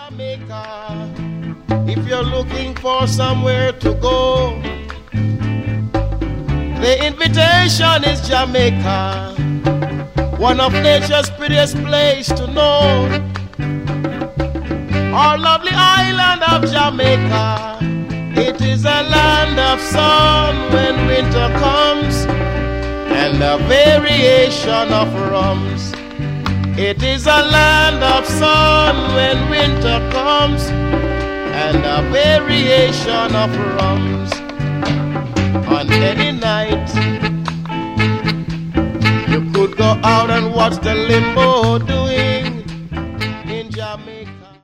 Jamaica. If you're looking for somewhere to go, the invitation is Jamaica, one of nature's prettiest place to know. Our lovely island of Jamaica, it is a land of sun when winter comes, and a variation of rums. It is a land of sun when winter comes, and a variation of rums. On any night, you could go out and watch the limbo doing.